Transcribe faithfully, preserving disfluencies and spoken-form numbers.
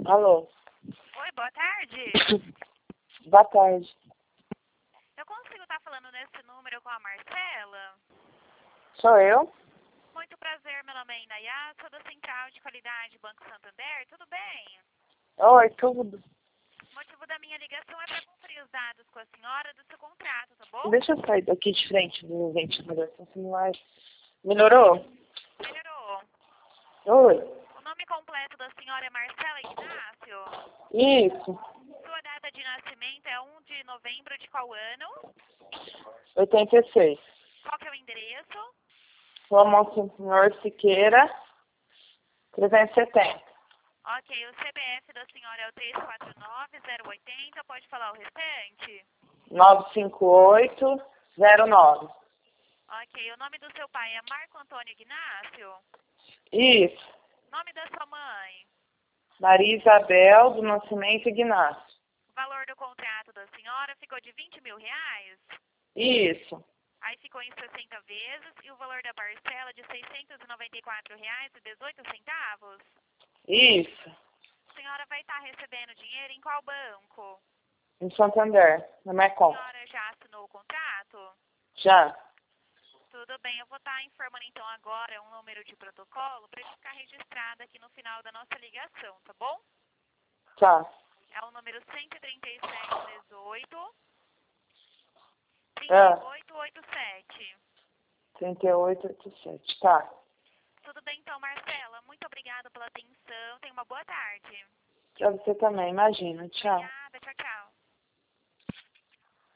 Alô? Oi, boa tarde. Boa tarde. Eu consigo estar falando nesse número com a Marcela? Sou eu? Muito prazer, meu nome é Inayá, sou da Central de Qualidade Banco Santander, tudo bem? Oi, tudo. O motivo da minha ligação é para conferir os dados com a senhora do seu contrato, tá bom? Deixa eu sair daqui de frente do ventilador, assim não vai... Melhorou? Melhorou. Oi? O nome completo da senhora é Marcela Ignácio? Isso. Sua data de nascimento é um de novembro de qual ano? oitenta e seis. Qual que é o endereço? Rua Monsenhor Siqueira, trezentos e setenta. Ok, o C B F da senhora é o três quatro nove zero oito zero, pode falar o restante? nove cinco oito zero nove. Ok, o nome do seu pai é Marco Antônio Ignácio? Isso. Nome da sua mãe? Maria Isabel do Nascimento Ignácio. O valor do contrato da senhora ficou de vinte mil reais? Isso. Aí ficou em sessenta vezes e o valor da parcela de seiscentos e noventa e quatro reais e dezoito centavos? Isso. A senhora vai estar recebendo dinheiro em qual banco? Em Santander, na A Mercom. senhora já assinou o contrato? Já. Tudo bem, eu vou estar informando então agora um número de protocolo para ele ficar registrado aqui no final da nossa ligação, tá bom? Tá. É o número cento e trinta e sete dezoito, É. trinta e oito oitenta e sete. trinta e oito oitenta e sete. Tá. Tudo bem então, Marcela? Muito obrigada pela atenção. Tenha uma boa tarde. Pra você também, imagina. Tchau. Obrigada, tchau, tchau.